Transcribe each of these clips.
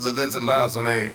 That's a miles on eight.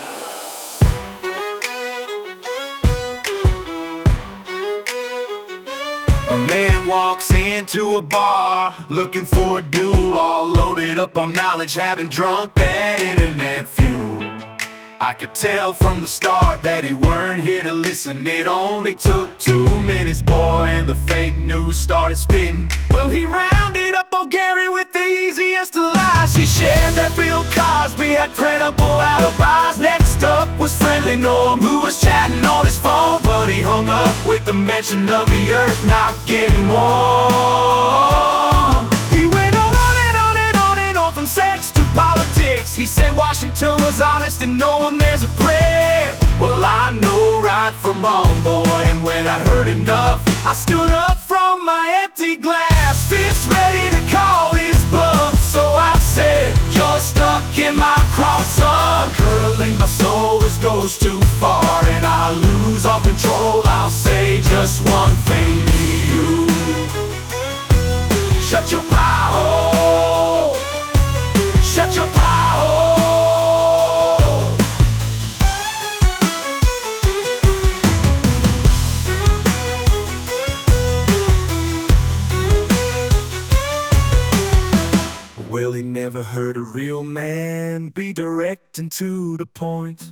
A man walks into a bar looking for a dude, all loaded up on knowledge, having drunk that internet fuel. I could tell from the start that he weren't here to listen. It only took 2 minutes, boy, and the fake news started spitting. Well, he rounded up old Gary with the easiest of lies. He shared that Bill Cosby had credible alibis. Next up was friendly Norm, who was chatting on his phone, but he hung up with the mention of the earth not getting warm. He went on and on and on and on, from sex to politics. He said Washington was honest and no one there's a prayer. Well, I know right from wrong, boy, and when I heard enough, I stood up from my empty glass, fist ready to call his bluff. So I said, you're stuck in my cross, son. Curling my soul, this goes too far, and I lose all control. I'll say just one thing to you: shut your pie hole. Shut your pie hole. Well, he never heard a real man be direct and to the point.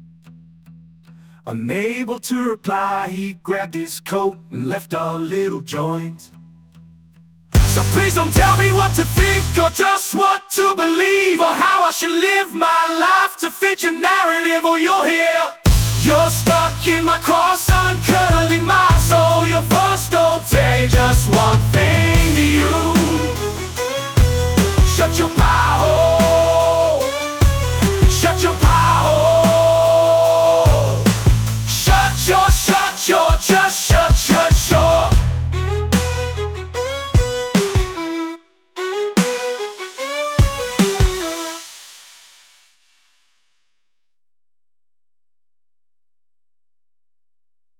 Unable to reply, he grabbed his coat and left a little joint. So please don't tell me what to think, or just what to believe, or how I should live my life to fit your narrative, or you'll hear you're stuck in my cross.